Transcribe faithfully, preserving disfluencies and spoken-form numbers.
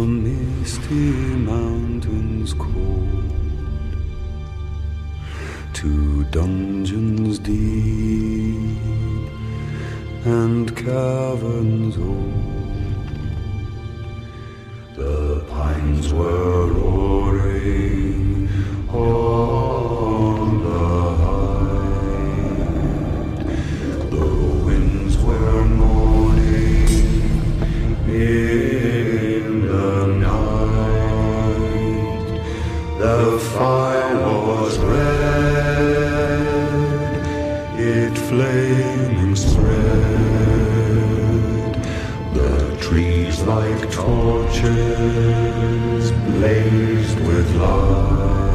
misty mountains cold, to dungeons deep and caverns old. The pines were roaring on the height, the winds were moaning in the night. The fire was red, it flaming spread, the trees like torches blazed with light.